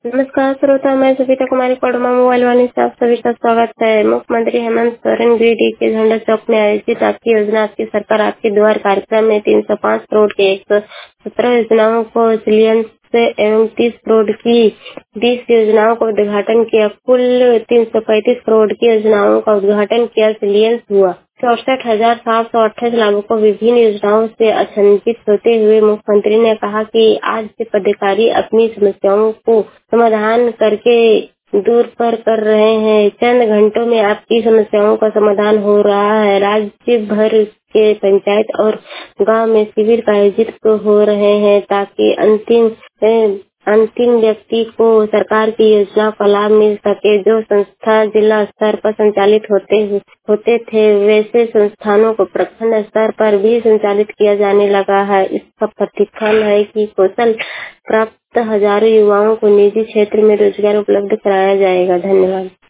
नमस्कार श्रोता, मैं सविता कुमारी पडमा मोबाइल वाणी से आप सभी का स्वागत है। मुख्यमंत्री हेमंत सोरेन गिरिडीह के झंडा चौक में आयोजित आपकी योजना आपकी सरकार आपके द्वार कार्यक्रम में 305 करोड़ के 117 योजनाओं को शिलान्यास एवं 30 करोड़ की 20 योजनाओं का उद्घाटन किया। कुल 335 करोड़ की योजनाओं का उद्घाटन किया, शिलान्यास हुआ। 64,728 लाभुकों विभिन्न योजनाओं से आच्छादित होते हुए मुख्यमंत्री ने कहा कि आज से पदाधिकारी अपनी समस्याओं को समाधान करके दूर पर कर रहे हैं। चंद घंटों में आपकी समस्याओं का समाधान हो रहा है। राज्य भर के पंचायत और गांव में शिविर का आयोजित हो रहे हैं ताकि अंतिम व्यक्ति को सरकार की योजना का लाभ मिल सके। जो संस्था जिला स्तर पर संचालित होते थे वैसे संस्थानों को प्रखंड स्तर पर भी संचालित किया जाने लगा है। इसका प्रतिफल है कि कौशल प्राप्त हजारों युवाओं को निजी क्षेत्र में रोजगार उपलब्ध कराया जाएगा। धन्यवाद।